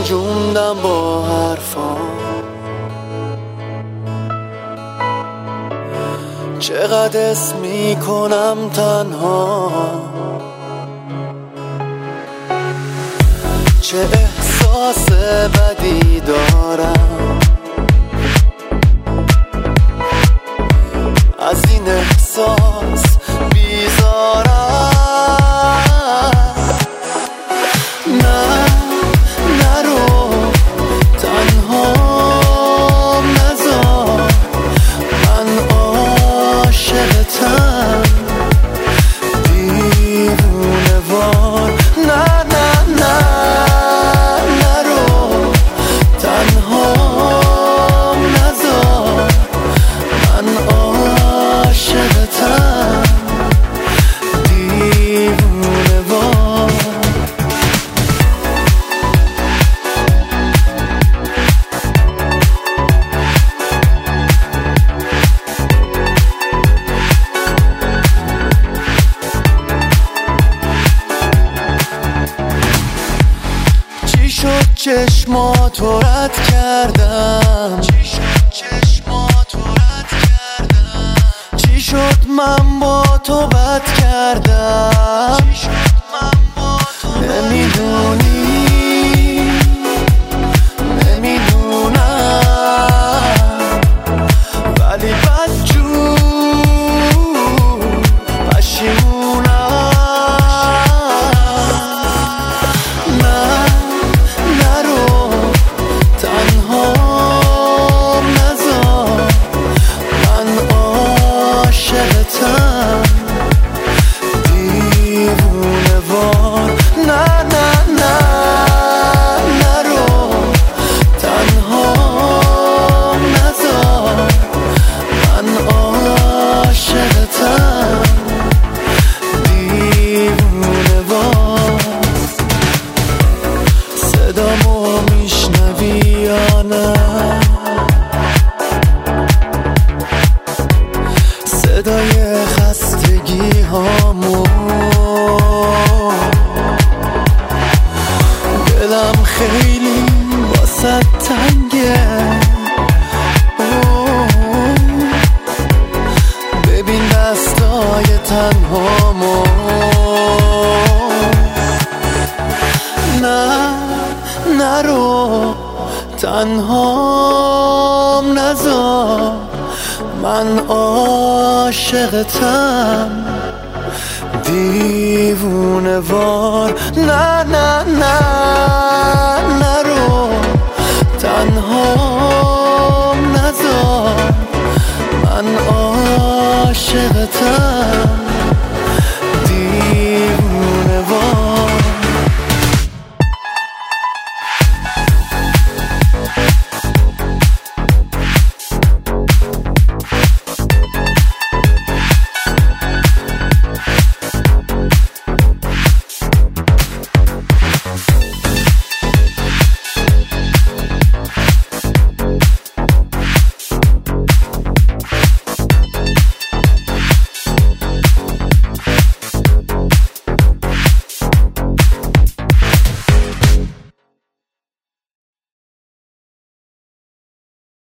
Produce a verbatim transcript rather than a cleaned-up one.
جوندم با حرفام، چقدر اسم میکنم تنها، چه احساس بدی دارم از این احساس بیزارم. نه نرو تنها نذار، من عاشقتم دیوونه وار. نه نه نه نرو تنها نذار، من عاشقتم دیوونه وار. چی شد چشماتو رد کردم، چی شد چشماتو رد کردم، چی شد من با تو بد کردم، چی شد من با تو نمیدونی نمیدونم، ولی بدجور پشیمونم. نه نرو تنها نذار، من عاشقتم دیوونه وار. نه نه نه نرو تنها نذار، من عاشقتم دیوونه وار. صدامو میشنوی یا نه؟ صدای خستگی هامو، دلم خیلی واسه تنگه. ببین دستای تنهامو. نه نرو تنهام نذار، من عاشقتم دیوونه وار. نه نه نه